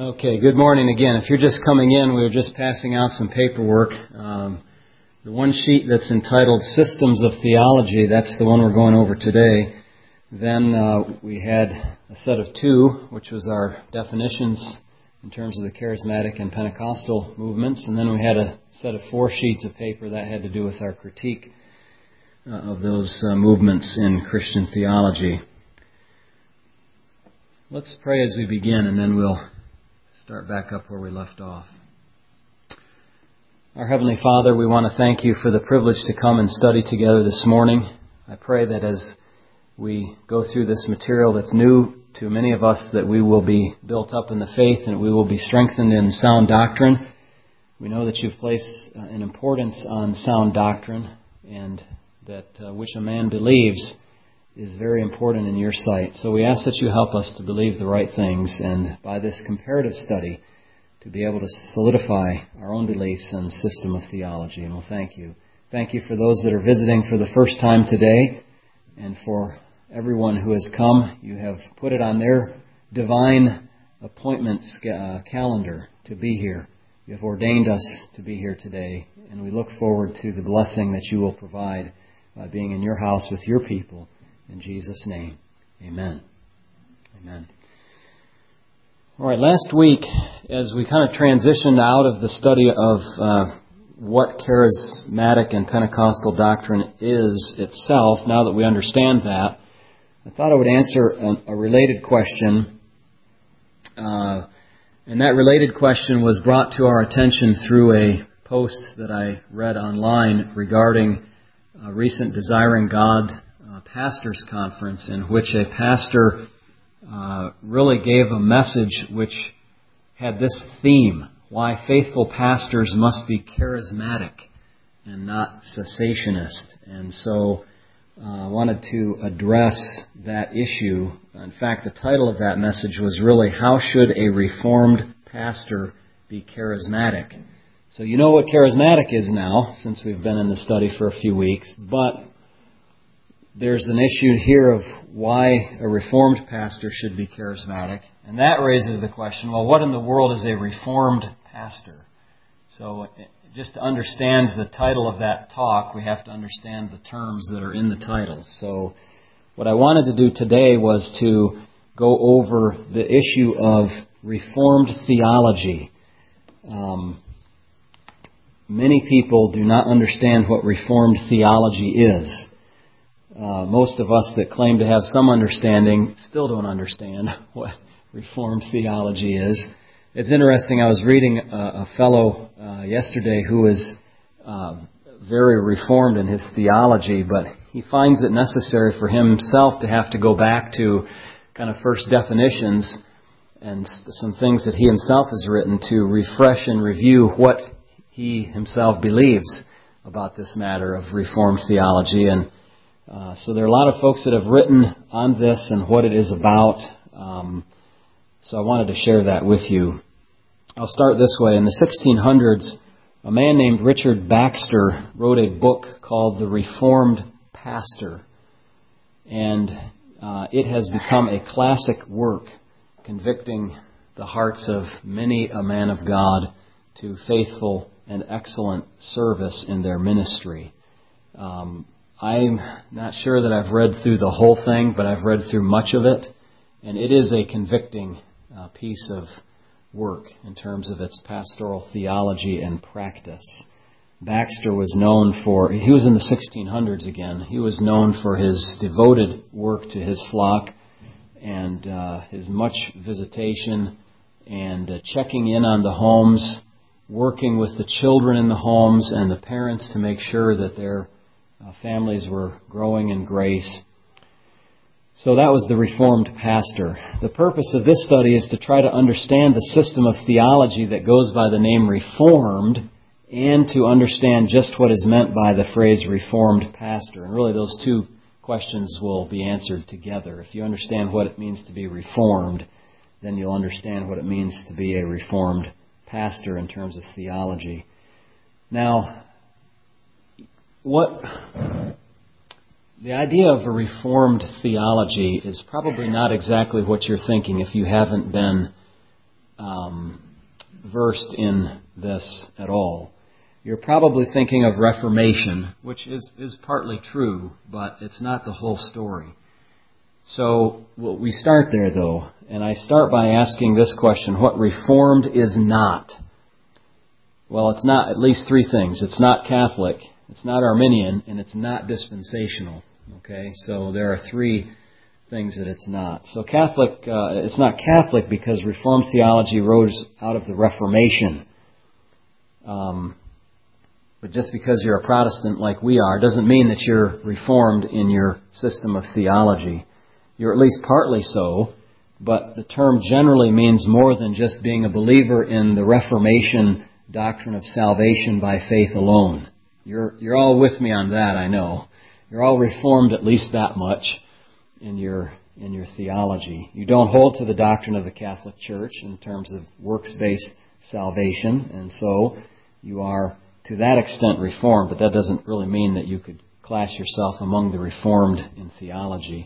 Okay, good morning again. If you're just coming in, we were just passing out some paperwork. The one sheet that's entitled Systems of Theology, that's the one we're going over today. Then we had a set of two, which was our definitions in terms of the charismatic and Pentecostal movements. And then we had a set of 4 sheets of paper that had to do with our critique of those movements in Christian theology. Let's pray as we begin, and then we'll start back up where we left off. Our Heavenly Father, we want to thank you for the privilege to come and study together this morning. I pray that as we go through this material that's new to many of us, that we will be built up in the faith and we will be strengthened in sound doctrine. We know that you've placed an importance on sound doctrine, and that which a man believes is very important in your sight. So we ask that you help us to believe the right things, and by this comparative study to be able to solidify our own beliefs and system of theology. And we'll thank you. Thank you for those that are visiting for the first time today, and for everyone who has come. You have put it on their divine appointment calendar to be here. You have ordained us to be here today, and we look forward to the blessing that you will provide by being in your house with your people. In Jesus' name, amen. Amen. All right, last week, as we kind of transitioned out of the study of what charismatic and Pentecostal doctrine is itself, now that we understand that, I thought I would answer a related question. And that related question was brought to our attention through a post that I read online regarding a recent Desiring God pastors conference, in which a pastor really gave a message which had this theme: why faithful pastors must be charismatic and not cessationist. And so I wanted to address that issue. In fact, the title of that message was really, How Should a Reformed Pastor Be Charismatic? So you know what charismatic is now, since we've been in the study for a few weeks, but there's an issue here of why a Reformed pastor should be charismatic. And that raises the question, well, what in the world is a Reformed pastor? So just to understand the title of that talk, we have to understand the terms that are in the title. So what I wanted to do today was to go over the issue of Reformed theology. Many people do not understand what Reformed theology is. Most of us that claim to have some understanding still don't understand what Reformed theology is. It's interesting, I was reading a fellow yesterday who is very Reformed in his theology, but he finds it necessary for himself to have to go back to kind of first definitions and some things that he himself has written to refresh and review what he himself believes about this matter of Reformed theology. And so there are a lot of folks that have written on this and what it is about. So I wanted to share that with you. I'll start this way. In the 1600s, a man named Richard Baxter wrote a book called The Reformed Pastor. And it has become a classic work, convicting the hearts of many a man of God to faithful and excellent service in their ministry. I'm not sure that I've read through the whole thing, but I've read through much of it. And it is a convicting piece of work in terms of its pastoral theology and practice. Baxter was known for, he was in the 1600s again, he was known for his devoted work to his flock and his much visitation and checking in on the homes, working with the children in the homes and the parents to make sure that their families were growing in grace. So that was the Reformed pastor. The purpose of this study is to try to understand the system of theology that goes by the name Reformed, and to understand just what is meant by the phrase Reformed pastor. And really those two questions will be answered together. If you understand what it means to be Reformed, then you'll understand what it means to be a Reformed pastor in terms of theology. Now, the idea of a Reformed theology is probably not exactly what you're thinking if you haven't been versed in this at all. You're probably thinking of Reformation, which is partly true, but it's not the whole story. So we start there, though, and I start by asking this question: what Reformed is not? Well, it's not at least three things. It's not Catholic, it's not Arminian, and it's not dispensational. Okay, so there are three things that it's not. So it's not Catholic because Reformed theology rose out of the Reformation. But just because you're a Protestant like we are doesn't mean that you're Reformed in your system of theology. You're at least partly so, but the term generally means more than just being a believer in the Reformation doctrine of salvation by faith alone. You're all with me on that, I know. You're all Reformed at least that much in your theology. You don't hold to the doctrine of the Catholic Church in terms of works-based salvation, and so you are to that extent Reformed, but that doesn't really mean that you could class yourself among the Reformed in theology.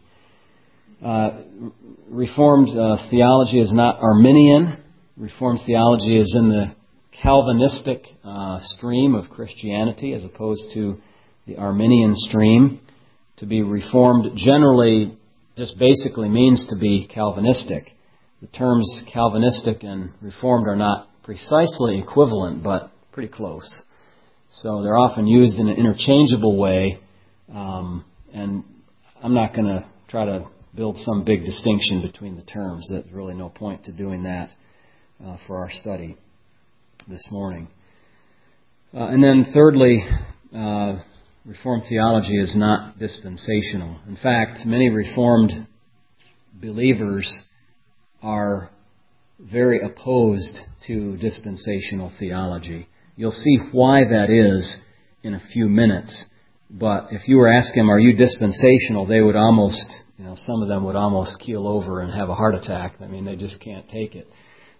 Reformed theology is not Arminian. Reformed theology is in the Calvinistic stream of Christianity as opposed to the Arminian stream. To be Reformed generally just basically means to be Calvinistic. The terms Calvinistic and Reformed are not precisely equivalent, but pretty close. So they're often used in an interchangeable way, and I'm not going to try to build some big distinction between the terms. There's really no point to doing that for our study this morning. And then thirdly, Reformed theology is not dispensational. In fact, many Reformed believers are very opposed to dispensational theology. You'll see why that is in a few minutes. But if you were asking them, are you dispensational, they would almost, some of them would almost keel over and have a heart attack. I mean, they just can't take it.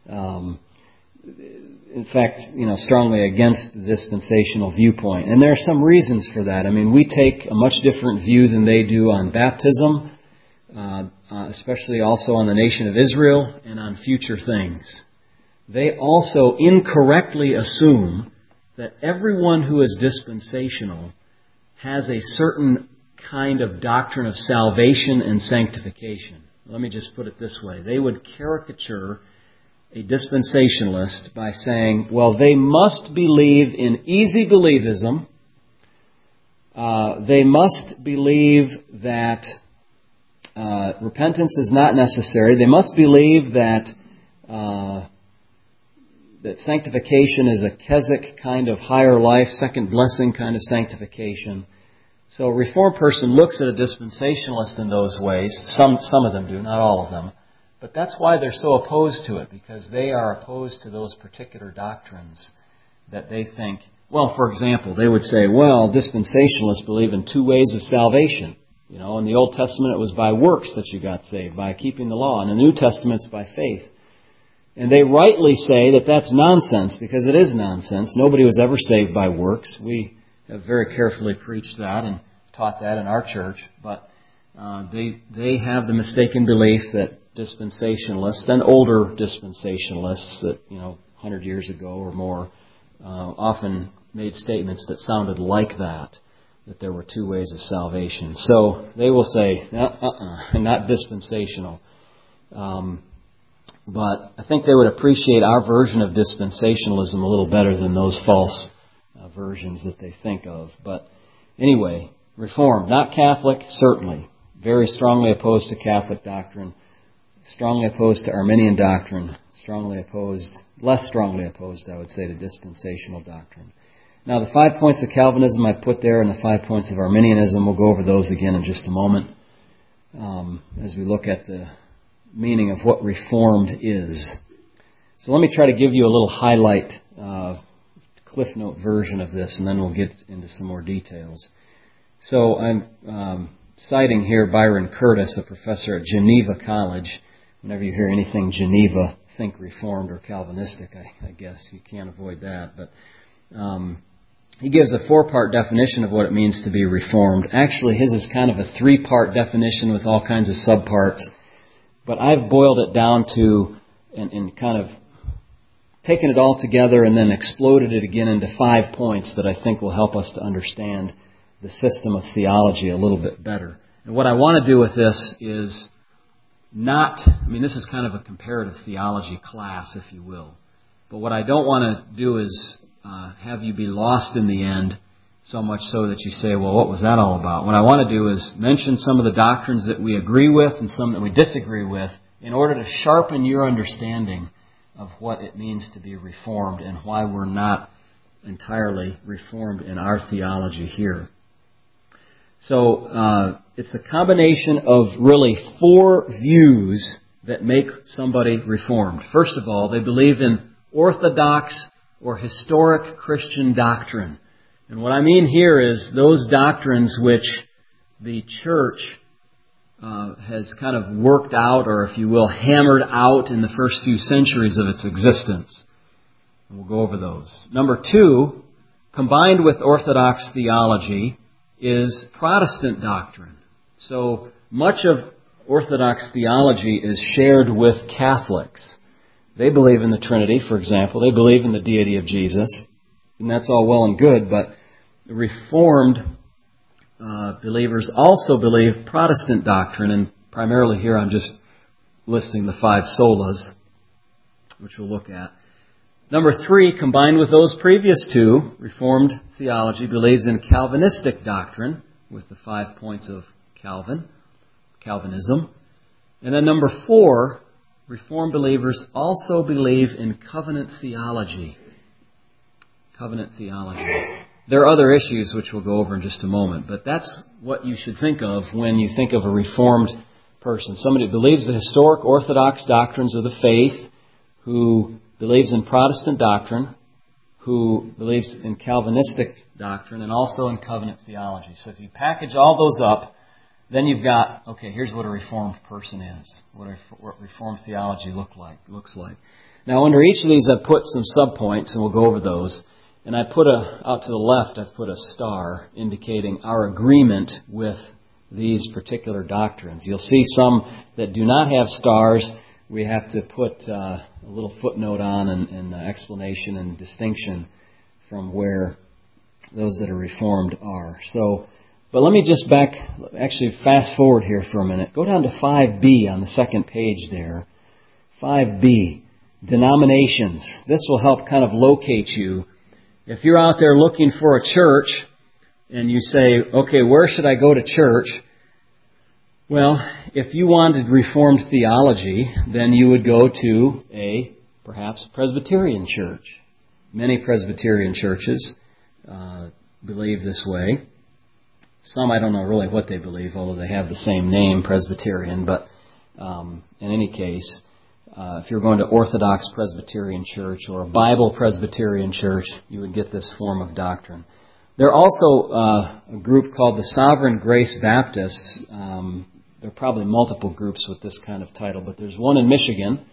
In fact, strongly against the dispensational viewpoint. And there are some reasons for that. I mean, we take a much different view than they do on baptism, especially also on the nation of Israel and on future things. They also incorrectly assume that everyone who is dispensational has a certain kind of doctrine of salvation and sanctification. Let me just put it this way. They would caricature a dispensationalist by saying, well, they must believe in easy believism. They must believe that repentance is not necessary. They must believe that sanctification is a Keswick kind of higher life, second blessing kind of sanctification. So a Reformed person looks at a dispensationalist in those ways. Some of them do, not all of them. But that's why they're so opposed to it, because they are opposed to those particular doctrines that they think, well, for example, they would say, well, dispensationalists believe in two ways of salvation. In the Old Testament it was by works that you got saved, by keeping the law. In the New Testament it's by faith. And they rightly say that that's nonsense, because it is nonsense. Nobody was ever saved by works. We have very carefully preached that and taught that in our church. But they have the mistaken belief that dispensationalists and older dispensationalists that, 100 years ago or more, often made statements that sounded like that there were two ways of salvation. So they will say, not dispensational. But I think they would appreciate our version of dispensationalism a little better than those false versions that they think of. But anyway, Reformed, not Catholic, certainly. Very strongly opposed to Catholic doctrine. Strongly opposed to Arminian doctrine. Less strongly opposed, I would say, to dispensational doctrine. Now, the 5 points of Calvinism I put there and the 5 points of Arminianism, we'll go over those again in just a moment as we look at the meaning of what Reformed is. So let me try to give you a little highlight, Cliff Note version of this, and then we'll get into some more details. So I'm citing here Byron Curtis, a professor at Geneva College. Whenever you hear anything Geneva, think Reformed or Calvinistic, I guess. You can't avoid that. But he gives a 4-part definition of what it means to be Reformed. Actually, his is kind of a 3-part definition with all kinds of subparts. But I've boiled it down to, and kind of taken it all together and then exploded it again into 5 points that I think will help us to understand the system of theology a little bit better. And what I want to do with this is this is kind of a comparative theology class, if you will. But what I don't want to do is have you be lost in the end, so much so that you say, well, what was that all about? What I want to do is mention some of the doctrines that we agree with and some that we disagree with in order to sharpen your understanding of what it means to be Reformed and why we're not entirely Reformed in our theology here. So it's a combination of really 4 views that make somebody Reformed. First of all, they believe in orthodox or historic Christian doctrine. And what I mean here is those doctrines which the church has kind of worked out, or if you will, hammered out in the first few centuries of its existence. And we'll go over those. Number 2, combined with Orthodox theology, is Protestant doctrine. So much of Orthodox theology is shared with Catholics. They believe in the Trinity, for example. They believe in the deity of Jesus. And that's all well and good, but Reformed believers also believe Protestant doctrine, and primarily here I'm just listing the 5 solas, which we'll look at. Number 3, combined with those previous 2, Reformed theology believes in Calvinistic doctrine, with the 5 points of Calvinism. And then number 4, Reformed believers also believe in covenant theology. Covenant theology. There are other issues which we'll go over in just a moment, but that's what you should think of when you think of a Reformed person. Somebody who believes the historic Orthodox doctrines of the faith, who believes in Protestant doctrine, who believes in Calvinistic doctrine, and also in covenant theology. So if you package all those up, then you've got, okay, here's what a Reformed person is, what Reformed theology looks like. Now, under each of these, I've put some subpoints, and we'll go over those. And I put out to the left, I've put a star indicating our agreement with these particular doctrines. You'll see some that do not have stars. We have to put a little footnote on and explanation and distinction from where those that are Reformed are. But let me just fast forward here for a minute. Go down to 5B on the second page there. 5B, denominations. This will help kind of locate you. If you're out there looking for a church and you say, okay, where should I go to church? Well, if you wanted Reformed theology, then you would go to a, perhaps, Presbyterian church. Many Presbyterian churches believe this way. Some, I don't know really what they believe, although they have the same name, Presbyterian. But in any case, if you're going to Orthodox Presbyterian Church or a Bible Presbyterian Church, you would get this form of doctrine. There are also a group called the Sovereign Grace Baptists. There are probably multiple groups with this kind of title, but there's one in Michigan.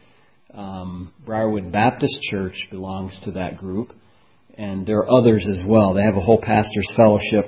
Briarwood Baptist Church belongs to that group, and there are others as well. They have a whole pastors' fellowship,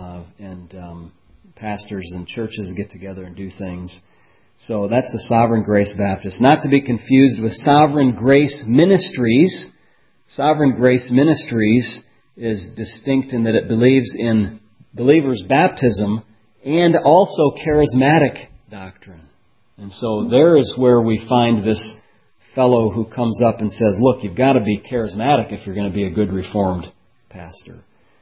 and pastors and churches get together and do things. So that's the Sovereign Grace Baptist. Not to be confused with Sovereign Grace Ministries. Sovereign Grace Ministries is distinct in that it believes in believers' baptism and also charismatic doctrine. And so there is where we find this fellow who comes up and says, look, you've got to be charismatic if you're going to be a good Reformed pastor.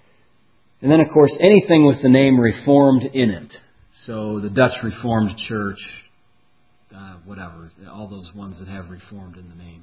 And then, of course, anything with the name Reformed in it. So the Dutch Reformed Church, whatever, all those ones that have Reformed in the name.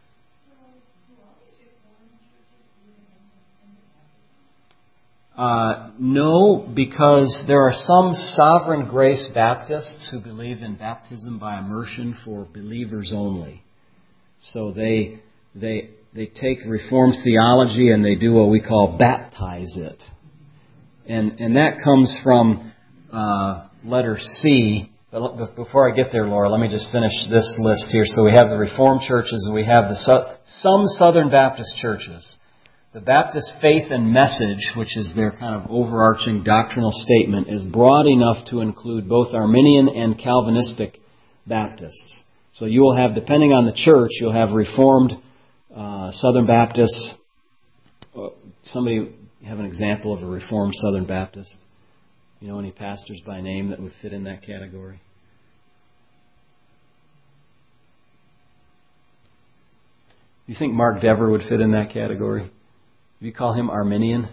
No, because there are some Sovereign Grace Baptists who believe in baptism by immersion for believers only. So they take Reformed theology and they do what we call baptize it. And that comes from letter C. But before I get there, Laura, let me just finish this list here. So we have the Reformed churches and we have some Southern Baptist churches. The Baptist Faith and Message, which is their kind of overarching doctrinal statement, is broad enough to include both Arminian and Calvinistic Baptists. So you will have, depending on the church, you'll have Reformed Southern Baptists. Somebody have an example of a Reformed Southern Baptist? You know any pastors by name that would fit in that category? Do you think Mark Dever would fit in that category? Do you call him Arminian?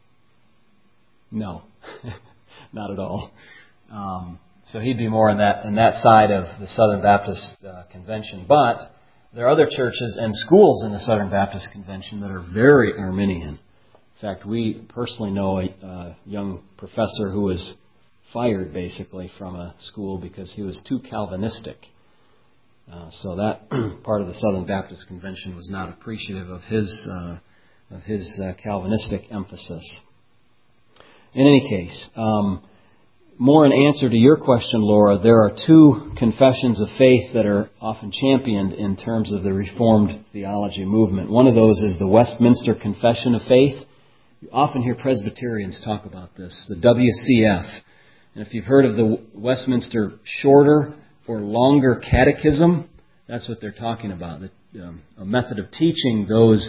No, not at all. So he'd be more in that side of the Southern Baptist Convention. But there are other churches and schools in the Southern Baptist Convention that are very Arminian. In fact, we personally know a young professor who was fired basically from a school because he was too Calvinistic. So that part of the Southern Baptist Convention was not appreciative of his Calvinistic emphasis. In any case, more in answer to your question, Laura, there are two confessions of faith that are often championed in terms of the Reformed theology movement. One of those is the Westminster Confession of Faith. You often hear Presbyterians talk about this, the WCF. And if you've heard of the Westminster Shorter or Longer Catechism, that's what they're talking about. A method of teaching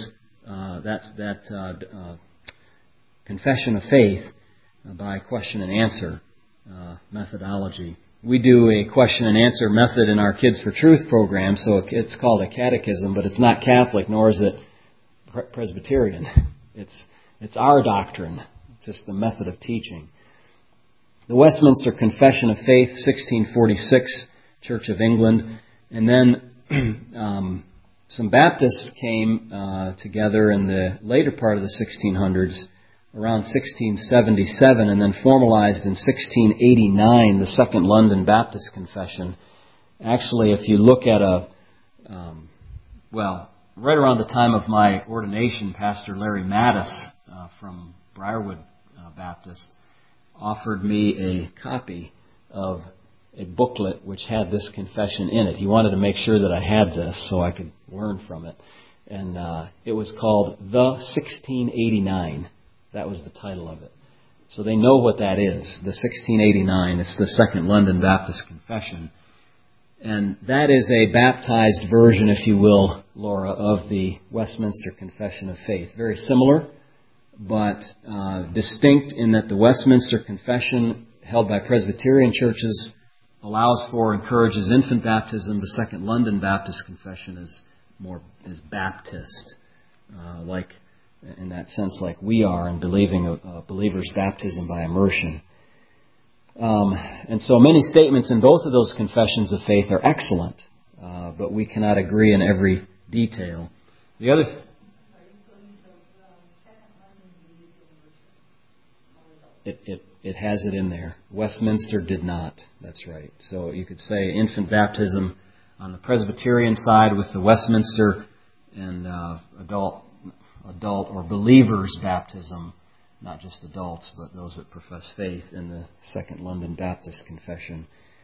that confession of faith by question and answer methodology. We do a question and answer method in our Kids for Truth program, so it's called a catechism, but it's not Catholic, nor is it Presbyterian. It's our doctrine. It's just the method of teaching. The Westminster Confession of Faith, 1646, Church of England. And then some Baptists came together in the later part of the 1600s, around 1677, and then formalized in 1689, the Second London Baptist Confession. Actually, if you look at right around the time of my ordination, Pastor Larry Mattis from Briarwood Baptist offered me a copy of a booklet which had this confession in it. He wanted to make sure that I had this so I could learn from it. And it was called The 1689. That was the title of it. So they know what that is, the 1689. It's the Second London Baptist Confession. And that is a baptized version, if you will, Laura, of the Westminster Confession of Faith. Very similar, but distinct in that the Westminster Confession, held by Presbyterian churches, allows for, encourages infant baptism. The Second London Baptist Confession is Baptist, like in that sense, like we are in believing a believer's baptism by immersion. And so many statements in both of those confessions of faith are excellent, but we cannot agree in every detail. The other. It has it in there. Westminster did not. That's right. So you could say infant baptism on the Presbyterian side with the Westminster, and adult or believers' baptism, not just adults, but those that profess faith in the Second London Baptist Confession.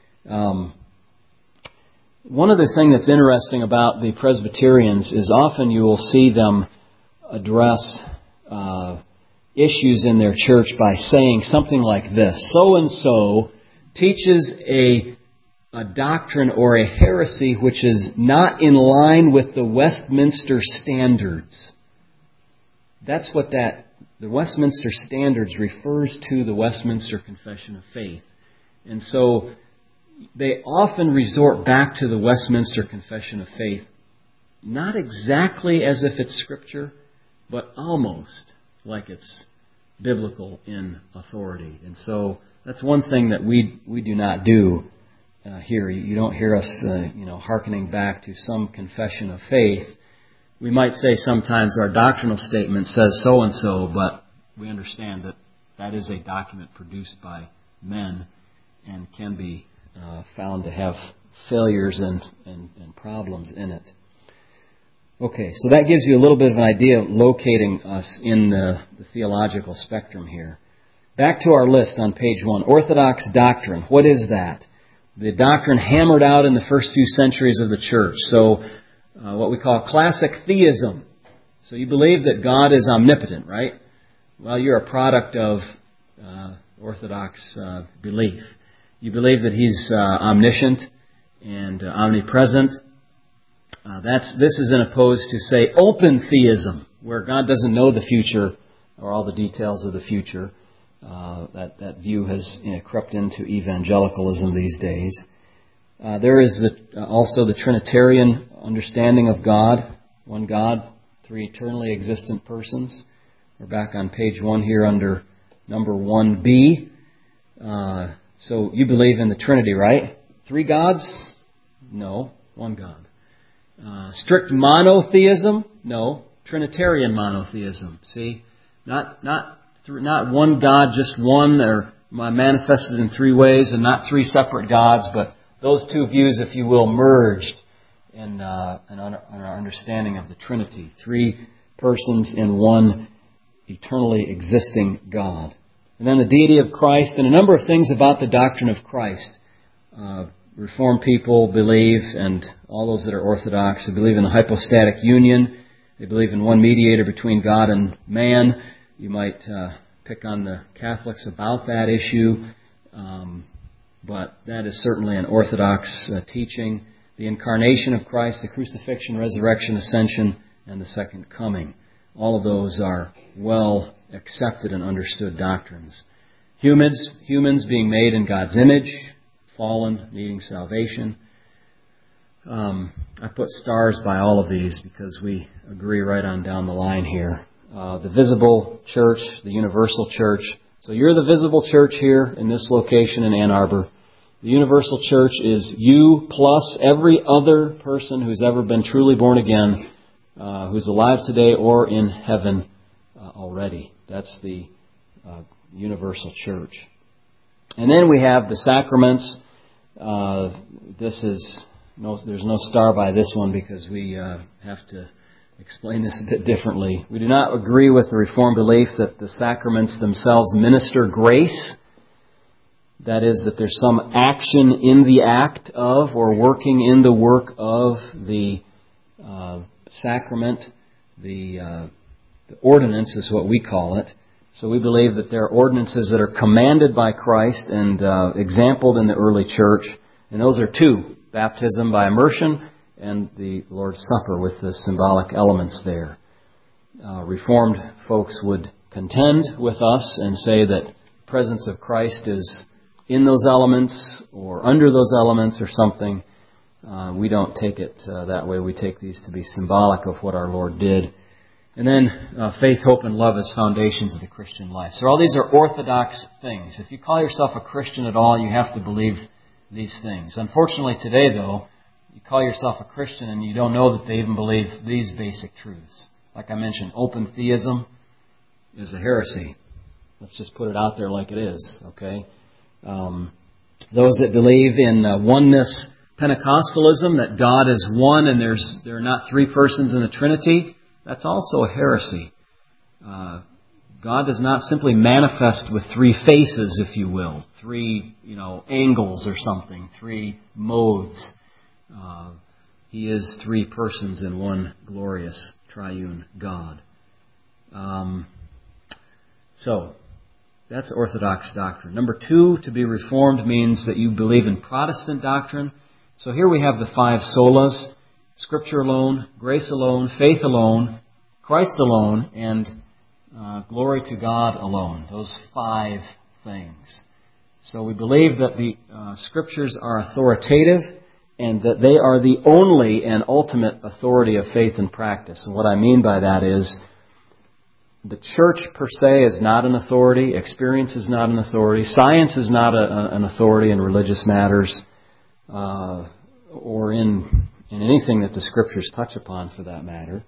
One other thing that's interesting about the Presbyterians is often you will see them address issues in their church by saying something like this: so-and-so teaches a doctrine or a heresy which is not in line with the Westminster Standards. That's what the Westminster Standards refers to, the Westminster Confession of Faith. And so they often resort back to the Westminster Confession of Faith, not exactly as if it's Scripture, but almost like it's biblical in authority. And so that's one thing that we do not do here. You don't hear us hearkening back to some confession of faith. We might say sometimes our doctrinal statement says so-and-so, but we understand that that is a document produced by men and can be found to have failures and problems in it. Okay, so that gives you a little bit of an idea of locating us in the theological spectrum here. Back to our list on page 1. Orthodox doctrine. What is that? The doctrine hammered out in the first few centuries of the church. So what we call classic theism. So you believe that God is omnipotent, right? Well, you're a product of Orthodox belief. You believe that He's omniscient and omnipresent, This is in opposed to, say, open theism, where God doesn't know the future or all the details of the future. That view has crept into evangelicalism these days. There is also the Trinitarian understanding of God, one God, three eternally existent persons. We're back on page 1 here under number 1b. So you believe in the Trinity, right? 3 gods? No, 1 God. Strict monotheism? No, Trinitarian monotheism. See, not one God, just one, or manifested in 3 ways, and not 3 separate gods, but those 2 views, if you will, merged in our understanding of the Trinity. 3 persons in one eternally existing God. And then the deity of Christ, and a number of things about the doctrine of Christ. Reformed people believe, and all those that are Orthodox, they believe in the hypostatic union. They believe in one mediator between God and man. You might pick on the Catholics about that issue, but that is certainly an Orthodox teaching. The incarnation of Christ, the crucifixion, resurrection, ascension, and the second coming. All of those are well accepted and understood doctrines. Humans being made in God's image, fallen, needing salvation. I put stars by all of these because we agree right on down the line here. The visible church, the universal church. So you're the visible church here in this location in Ann Arbor. The universal church is you plus every other person who's ever been truly born again, who's alive today or in heaven already. That's the universal church. And then we have the sacraments. There's no star by this one because we have to explain this a bit differently. We do not agree with the Reformed belief that the sacraments themselves minister grace. That is, that there's some action in the act of or working in the work of the sacrament. The ordinance is what we call it. So we believe that there are ordinances that are commanded by Christ and exampled in the early church. And those are 2, baptism by immersion and the Lord's Supper with the symbolic elements there. Reformed folks would contend with us and say that the presence of Christ is in those elements or under those elements or something. We don't take it that way. We take these to be symbolic of what our Lord did. And then faith, hope, and love as foundations of the Christian life. So all these are orthodox things. If you call yourself a Christian at all, you have to believe these things. Unfortunately today, though, you call yourself a Christian and you don't know that they even believe these basic truths. Like I mentioned, open theism is a heresy. Let's just put it out there like it is, okay? Those that believe in oneness Pentecostalism, that God is one and there are not 3 persons in the Trinity, that's also a heresy. God does not simply manifest with 3 faces, if you will, 3, angles or something, 3 modes. He is 3 persons in one glorious triune God. So, that's Orthodox doctrine. Number 2, to be Reformed means that you believe in Protestant doctrine. So here we have the 5 solas: Scripture alone, grace alone, faith alone, Christ alone, and glory to God alone. Those 5 things. So we believe that the Scriptures are authoritative and that they are the only and ultimate authority of faith and practice. And what I mean by that is the church per se is not an authority. Experience is not an authority. Science is not an authority in religious matters or in anything that the Scriptures touch upon, for that matter.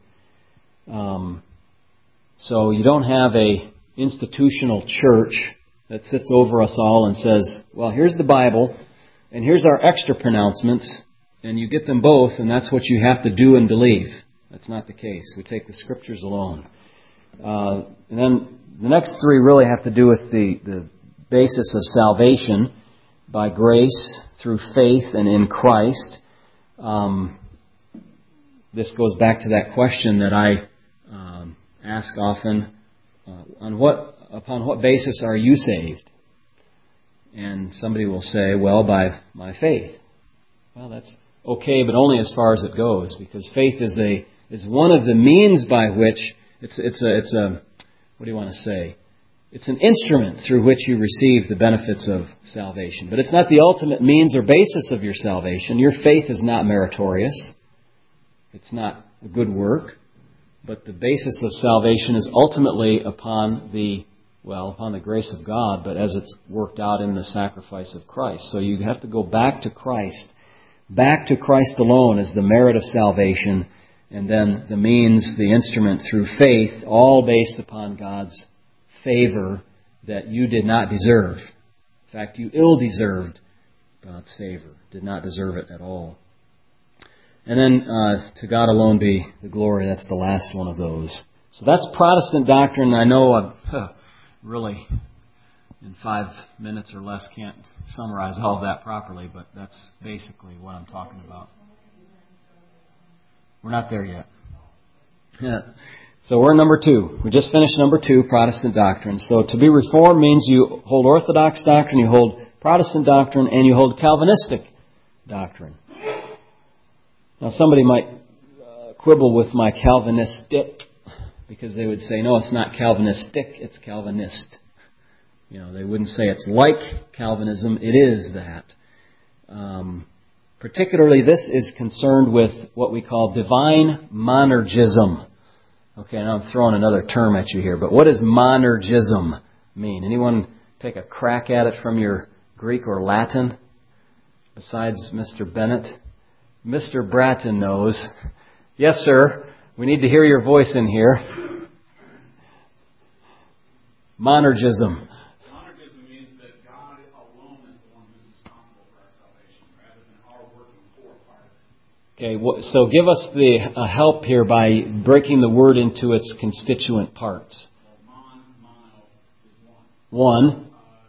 So you don't have a institutional church that sits over us all and says, well, here's the Bible, and here's our extra pronouncements, and you get them both, and that's what you have to do and believe. That's not the case. We take the Scriptures alone. And then the next 3 really have to do with the basis of salvation by grace through faith and in Christ. This goes back to that question that I ask often: upon what basis are you saved? And somebody will say, well, by my faith. Well, okay, but only as far as it goes, because faith is one of the means by which it's a what do you want to say? It's an instrument through which you receive the benefits of salvation. But it's not the ultimate means or basis of your salvation. Your faith is not meritorious. It's not a good work. But the basis of salvation is ultimately upon the grace of God, but as it's worked out in the sacrifice of Christ. So you have to go back to Christ. Back to Christ alone is the merit of salvation, and then the means, the instrument through faith, all based upon God's favor that you did not deserve. In fact, you ill-deserved God's favor, did not deserve it at all. And then to God alone be the glory. That's the last one of those. So that's Protestant doctrine. I know I've really, in 5 minutes or less, can't summarize all of that properly, but that's basically what I'm talking about. We're not there yet. Yeah. So we're number 2. We just finished number 2, Protestant doctrine. So to be Reformed means you hold Orthodox doctrine, you hold Protestant doctrine, and you hold Calvinistic doctrine. Now somebody might quibble with my Calvinistic, because they would say, no, it's not Calvinistic, it's Calvinist. They wouldn't say it's like Calvinism, it is that. Particularly this is concerned with what we call divine monergism. Okay, now I'm throwing another term at you here, but what does monergism mean? Anyone take a crack at it from your Greek or Latin besides Mr. Bennett? Mr. Bratton knows. Yes, sir. We need to hear your voice in here. Monergism. Monergism means that God alone is the one who's responsible for our salvation, rather than our working for part of it. Okay, so give us the help here by breaking the word into its constituent parts. Well, mono is one.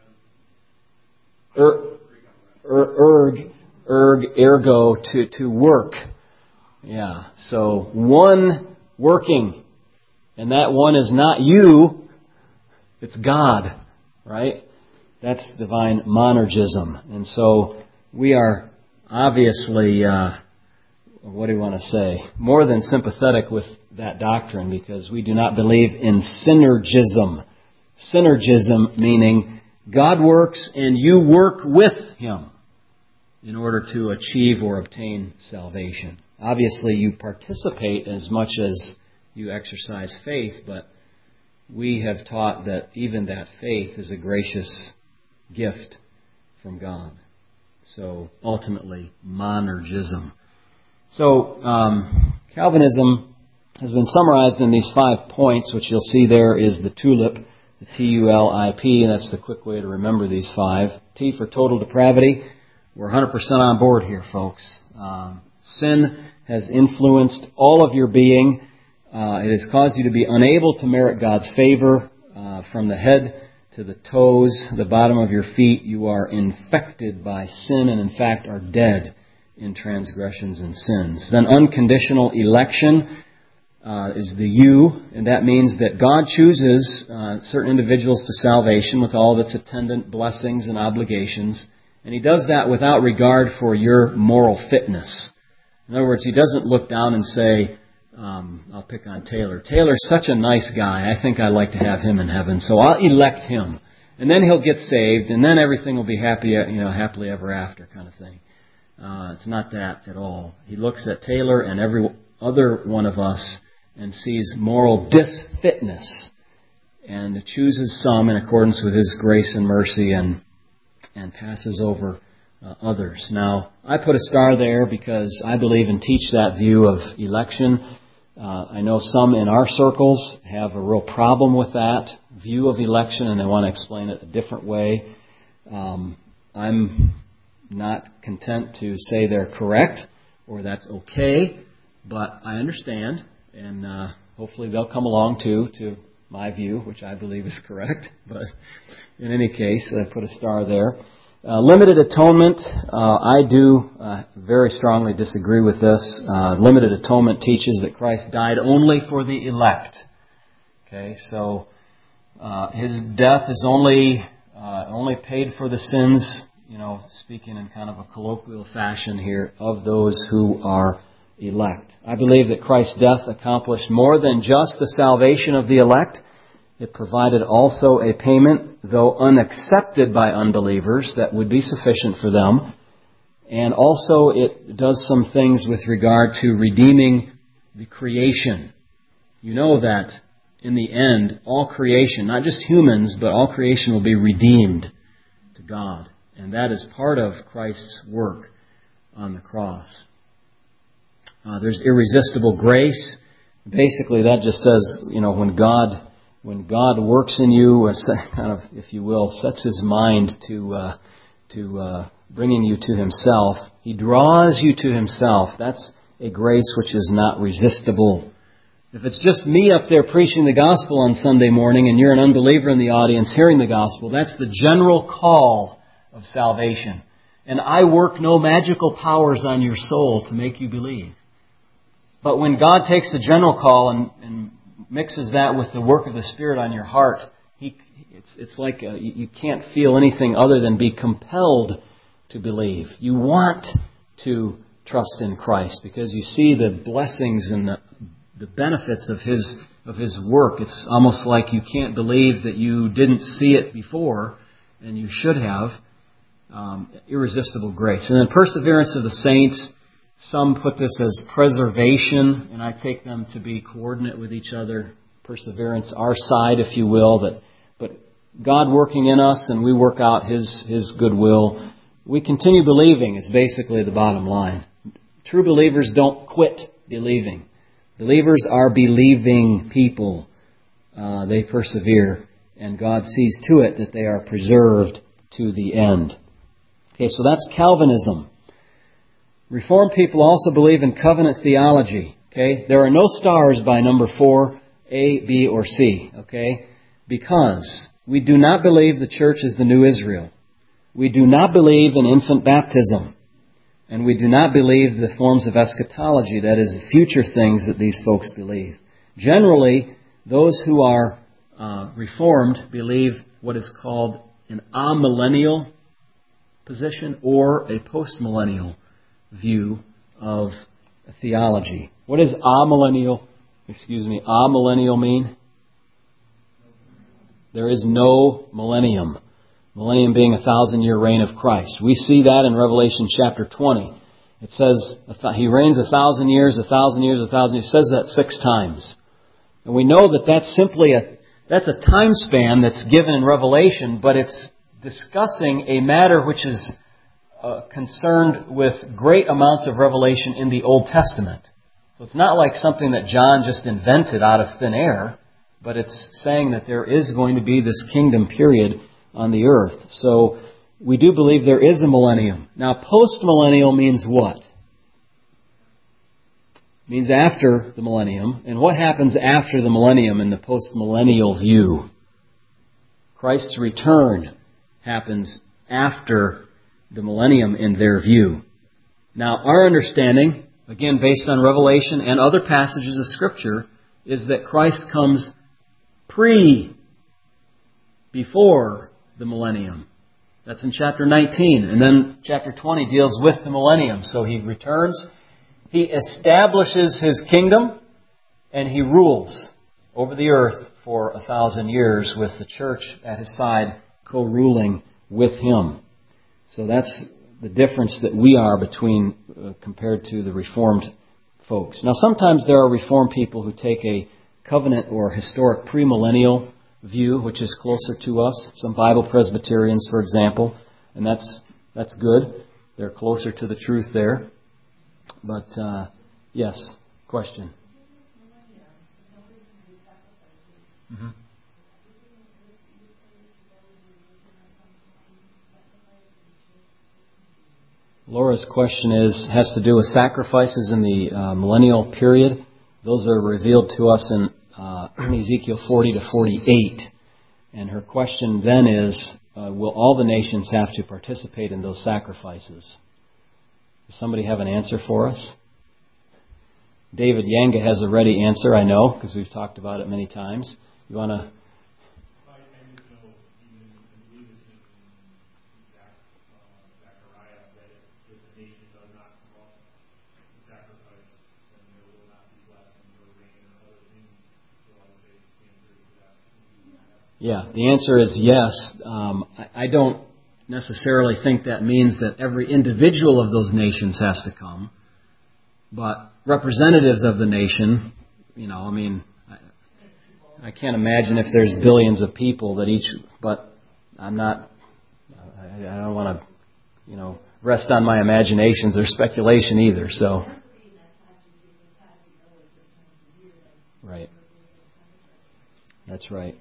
Ergo, to work. Yeah, so one working, and that one is not you, it's God, right? That's divine monergism. And so we are obviously, what do you want to say, more than sympathetic with that doctrine, because we do not believe in synergism. Synergism meaning God works and you work with Him in order to achieve or obtain salvation. Obviously, you participate as much as you exercise faith, but we have taught that even that faith is a gracious gift from God. So, ultimately, monergism. So, Calvinism has been summarized in these 5 points, which you'll see there is the TULIP, the T-U-L-I-P, and that's the quick way to remember these 5. T for total depravity. We're 100% on board here, folks. Sin has influenced all of your being. It has caused you to be unable to merit God's favor. From the head to the toes, the bottom of your feet, you are infected by sin and in fact are dead in transgressions and sins. Then unconditional election is the U, and that means that God chooses certain individuals to salvation with all of its attendant blessings and obligations. And He does that without regard for your moral fitness. In other words, He doesn't look down and say, I'll pick on Taylor. Taylor's such a nice guy. I think I'd like to have him in heaven, so I'll elect him. And then he'll get saved, and then everything will be happily ever after kind of thing. It's not that at all. He looks at Taylor and every other one of us and sees moral disfitness and chooses some in accordance with His grace and mercy and passes over others. Now, I put a star there because I believe and teach that view of election. I know some in our circles have a real problem with that view of election, and they want to explain it a different way. I'm not content to say they're correct or that's okay, but I understand, and hopefully they'll come along to my view, which I believe is correct. But in any case, I put a star there. Limited atonement, I do very strongly disagree with this. Limited atonement teaches that Christ died only for the elect. Okay, so His death is only paid for the sins speaking in kind of a colloquial fashion here, of those who are elect. I believe that Christ's death accomplished more than just the salvation of the elect. It provided also a payment, though unaccepted by unbelievers, that would be sufficient for them. And also it does some things with regard to redeeming the creation. You know that in the end, all creation, not just humans, but all creation will be redeemed to God. And that is part of Christ's work on the cross. There's irresistible grace. Basically, that just says, when God works in you, kind of, if you will, sets His mind to bringing you to Himself, He draws you to Himself. That's a grace which is not resistible. If it's just me up there preaching the gospel on Sunday morning and you're an unbeliever in the audience hearing the gospel, that's the general call of salvation. And I work no magical powers on your soul to make you believe. But when God takes the general call and mixes that with the work of the Spirit on your heart, it's like you can't feel anything other than be compelled to believe. You want to trust in Christ because you see the blessings and the benefits of His work. It's almost like you can't believe that you didn't see it before, and you should have. Irresistible grace. And then perseverance of the saints. Some put this as preservation, and I take them to be coordinate with each other. Perseverance, our side, if you will, but God working in us and we work out His good will. We continue believing is basically the bottom line. True believers don't quit believing. Believers are believing people. They persevere, and God sees to it that they are preserved to the end. Okay, so that's Calvinism. Reformed people also believe in covenant theology. Okay, there are no stars by number 4, A, B, or C. Okay, because we do not believe the church is the new Israel. We do not believe in infant baptism. And we do not believe the forms of eschatology, that is, future things that these folks believe. Generally, those who are Reformed believe what is called an amillennial position or a postmillennial view of theology. What does amillennial mean? There is no millennium. Millennium being 1,000-year reign of Christ. We see that in Revelation chapter 20. It says He reigns 1,000 years, 1,000 years, 1,000 years. It says that 6 times. And we know that that's simply that's a time span that's given in Revelation, but it's discussing a matter which is concerned with great amounts of revelation in the Old Testament. So it's not like something that John just invented out of thin air, but it's saying that there is going to be this kingdom period on the earth. So we do believe there is a millennium. Now, post-millennial means what? It means after the millennium. And what happens after the millennium in the post-millennial view? Christ's return happens after the millennium in their view. Now, our understanding, again based on Revelation and other passages of Scripture, is that Christ comes before the millennium. That's in chapter 19. And then chapter 20 deals with the millennium. So He returns, He establishes His kingdom, and He rules over the earth for 1,000 years with the church at His side, co-ruling with Him. So that's the difference that we are between compared to the Reformed folks. Now, sometimes there are Reformed people who take a covenant or historic premillennial view, which is closer to us. Some Bible Presbyterians, for example, and that's good. They're closer to the truth there. But yes, question. Mm-hmm. Laura's question has to do with sacrifices in the millennial period. Those are revealed to us in Ezekiel 40 to 48. And her question then is, will all the nations have to participate in those sacrifices? Does somebody have an answer for us? David Yanga has a ready answer, I know, because we've talked about it many times. You want to... Yeah, the answer is yes. I don't necessarily think that means that every individual of those nations has to come, but representatives of the nation, I can't imagine if there's billions of people that each, but I don't want to, rest on my imaginations or speculation either, so. Right. That's right.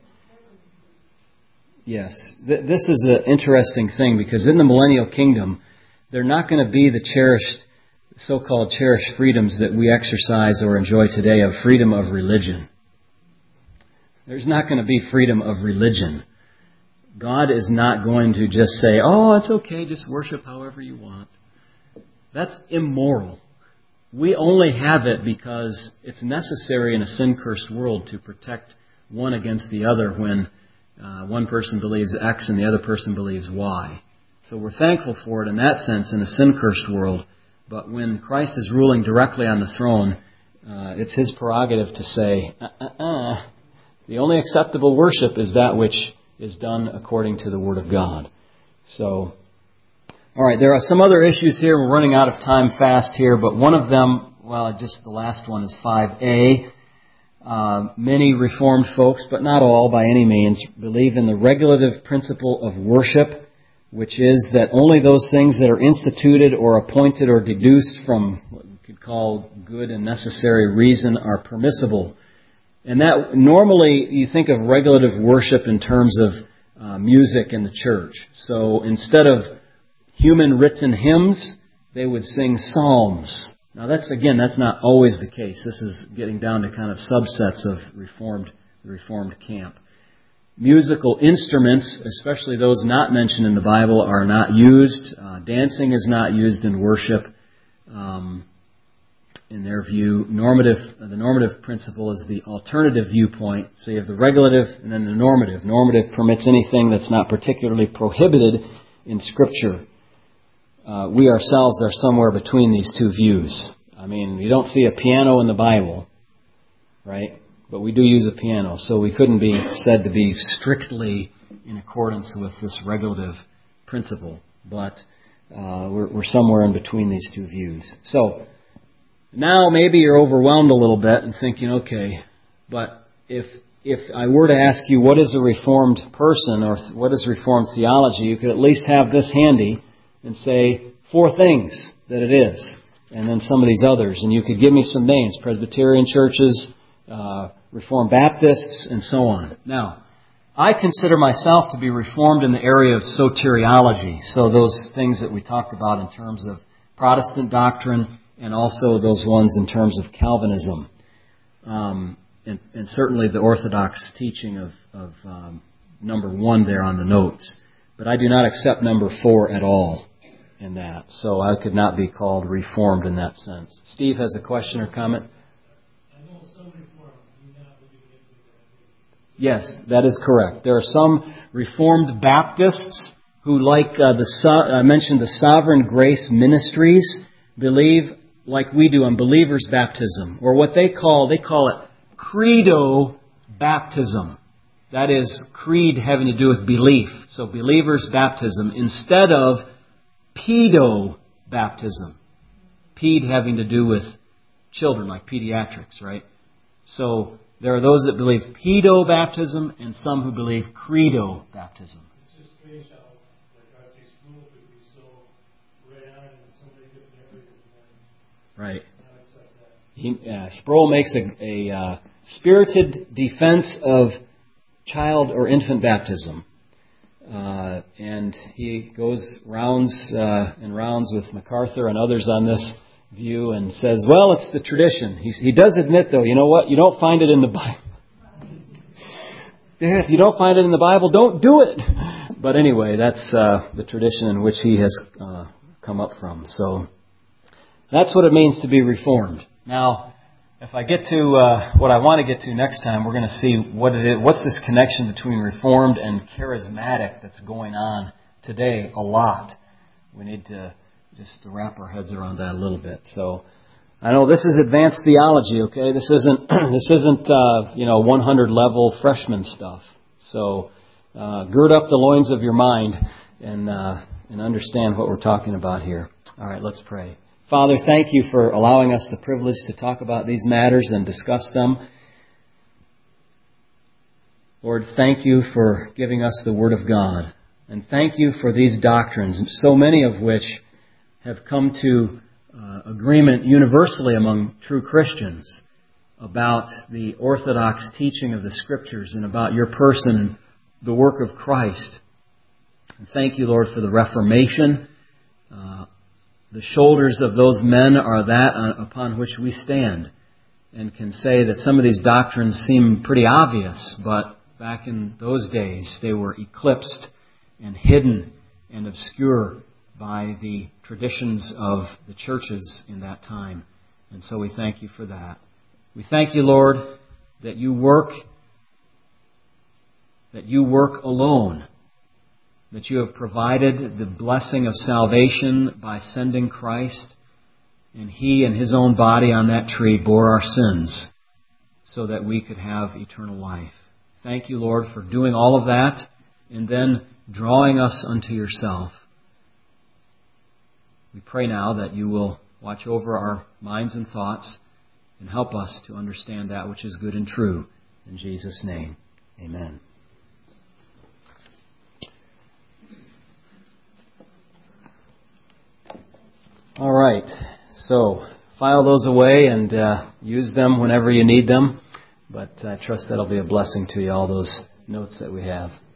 Yes. This is an interesting thing because in the millennial kingdom, they're not going to be the so-called cherished freedoms that we exercise or enjoy today of freedom of religion. There's not going to be freedom of religion. God is not going to just say, oh, it's okay, just worship however you want. That's immoral. We only have it because it's necessary in a sin-cursed world to protect one against the other when one person believes X and the other person believes Y. So we're thankful for it in that sense in a sin-cursed world. But when Christ is ruling directly on the throne, it's His prerogative to say, the only acceptable worship is that which is done according to the Word of God. So, all right, there are some other issues here. We're running out of time fast here, but one of them, just the last one is 5A. Many Reformed folks, but not all by any means, believe in the regulative principle of worship, which is that only those things that are instituted or appointed or deduced from what we could call good and necessary reason are permissible. And that normally you think of regulative worship in terms of music in the church. So instead of human written hymns, they would sing psalms. Now that's not always the case. This is getting down to kind of subsets of the Reformed camp. Musical instruments, especially those not mentioned in the Bible, are not used. Dancing is not used in worship. In their view, the normative principle is the alternative viewpoint. So you have the regulative and then the normative. Normative permits anything that's not particularly prohibited in Scripture. We ourselves are somewhere between these two views. You don't see a piano in the Bible, right? But we do use a piano, so we couldn't be said to be strictly in accordance with this regulative principle. But we're somewhere in between these two views. So now maybe you're overwhelmed a little bit and thinking, okay, but if I were to ask you what is a Reformed person or what is Reformed theology, you could at least have this handy and say 4 things that it is, and then some of these others. And you could give me some names, Presbyterian churches, Reformed Baptists, and so on. Now, I consider myself to be Reformed in the area of soteriology, so those things that we talked about in terms of Protestant doctrine and also those ones in terms of Calvinism, and certainly the Orthodox teaching of number 1 there on the notes. But I do not accept number 4 at all in that. So I could not be called Reformed in that sense. Steve has a question or comment? I know some Reformed do not believe in it. Yes, that is correct. There are some Reformed Baptists who, like I mentioned, the Sovereign Grace Ministries, believe like we do in believer's baptism, or what they call it credo baptism. That is, creed having to do with belief. So believer's baptism instead of pedo baptism. Ped having to do with children, like pediatrics, right? So there are those that believe pedo baptism and some who believe credo baptism. It's just strange how, like R.C. Sproul could be so right on in so many different areas and then Right. not accept that. Sproul makes a spirited defense of child or infant baptism. And he goes rounds and rounds with MacArthur and others on this view and says, well, it's the tradition. He does admit, though, you know what? You don't find it in the Bible. If you don't find it in the Bible, don't do it. But anyway, that's the tradition in which he has come up from. So that's what it means to be Reformed. Now, if I get to what I want to get to next time, we're going to see what it is. What's this connection between Reformed and charismatic that's going on today a lot? We need to just to wrap our heads around that a little bit. So I know this is advanced theology, okay? This isn't 100 level freshman stuff. So gird up the loins of your mind and understand what we're talking about here. All right, let's pray. Father, thank you for allowing us the privilege to talk about these matters and discuss them. Lord, thank you for giving us the Word of God. And thank you for these doctrines, so many of which have come to agreement universally among true Christians about the orthodox teaching of the Scriptures and about your person and the work of Christ. And thank you, Lord, for the Reformation. The shoulders of those men are that upon which we stand and can say that some of these doctrines seem pretty obvious, but back in those days they were eclipsed and hidden and obscure by the traditions of the churches in that time. And so we thank you for that. We thank you, Lord, that you work alone, that you have provided the blessing of salvation by sending Christ, and He in His own body on that tree bore our sins so that we could have eternal life. Thank you, Lord, for doing all of that and then drawing us unto yourself. We pray now that you will watch over our minds and thoughts and help us to understand that which is good and true. In Jesus' name, amen. All right, so file those away and use them whenever you need them. But I trust that'll be a blessing to you, all those notes that we have.